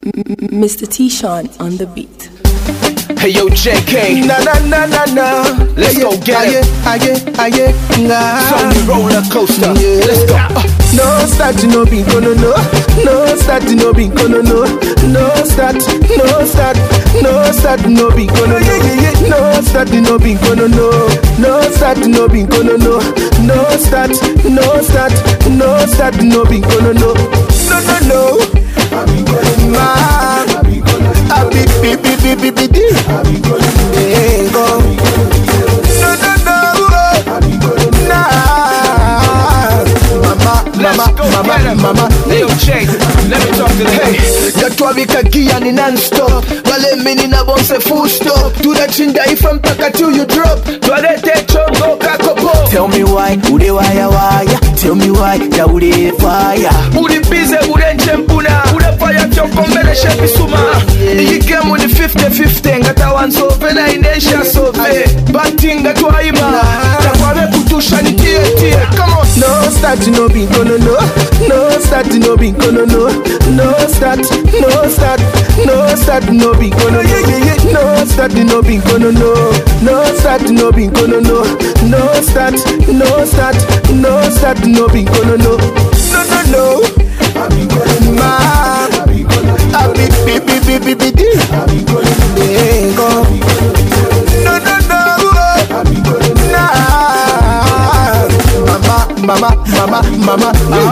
Mr. T-Sean on the beat. Hey yo, JK. Na na na na na. Let's go get it. Sony roller coaster. Let's go. No start, no be no no. No start, no be no no. No start, no start, no start, no be no no. No start, no be no no. No start, no be no no. No start, no start, no start, no be no no. No no no. I be go. No no no. Mama. Hey yo, Jay, let me talk to them. Hey, yatwabika gia ni non-stop. Wale mini na bonse full stop. Tunachinda ifa mpaka till you drop. Twalete chongo kakopo. Tell me why, ude waya. Tell me why, ya ude fire. Uri bize, ure nchempuna. Ure fire choko mbele shepi suma. Iyi game ni 50-50. Ngata wansove na inesha sove. Batinga tuaima. Takwame kutusha ni tie. Come on. No start, no be no no. No start, no be no no. No start, no start, no start, no be no no. No start, no be no no. No start, no be no no. No start, no start, no start, no be no no. No no no. Ma, I be go. No no no. Mama.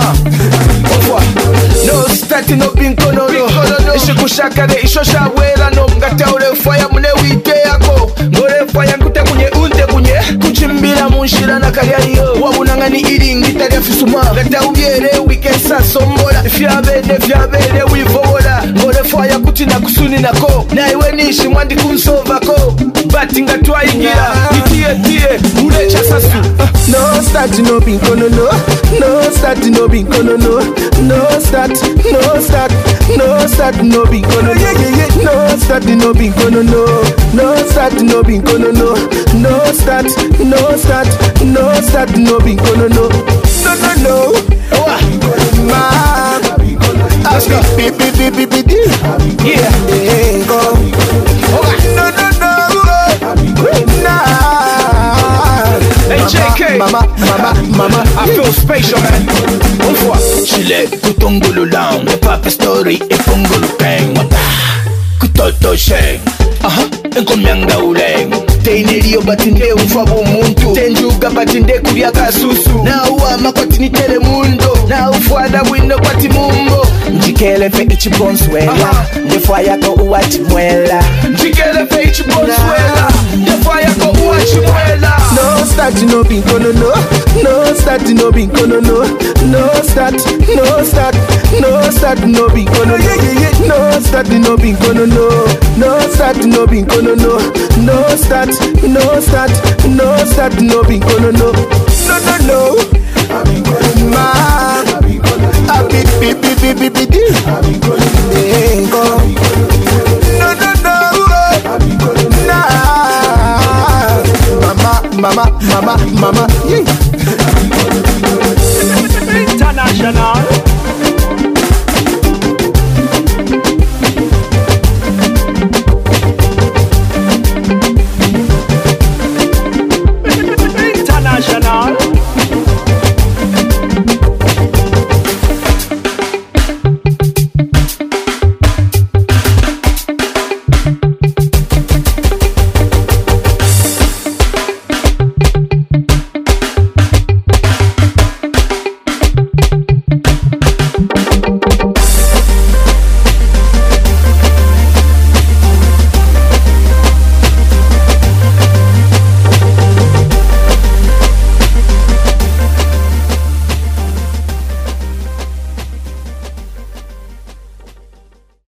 No starting no binko no. Ishikushakade ishosha wela no ngata ule fire mune wike yako. Ngore fire nkute kunye kuchimbira munshira na kaliyo. Wabunangani iringita lya fisuma. Ngata ubyere weekend sasombola. Fyabene wivola. Ngore fire kutina kusuni nako. Na iwe nishi mwandi kunsova ko. Batinga twaingira. Itie ulecha sasu. No start, no be no no. No start, no be no no. No start, no start, no start, no be no no. No start, no be no no. No start, no be no no. No start, no start, no start, no be no no. No no no. Ma, let's go. Yeah. Go. No no no. Hey JK, Mama. I feel spatial, man. Une fois, Chile, kutongolo lang, papa story, e pongolo keng. Kutoto sheng, enkomyanga uleng. Teinerio batinde ufabo muntu. Tenjuga batinde kulia kasusu. Na uwa makwatini tele mundo. Na ufuada wino kwati mumbo. Njikele fe ichibonswela. Ndefa yako uwachi mwela. Njikele fe ichibonswela. Ndefa yako uwachi mwela. No start, no be no no. No start, no be no no. No start, no start, no start, no be no no. No start, no be no no. No start, no be no no. No start, no start, no start, no be no no. No no no. Ma, I be go. No no no. Mama. International.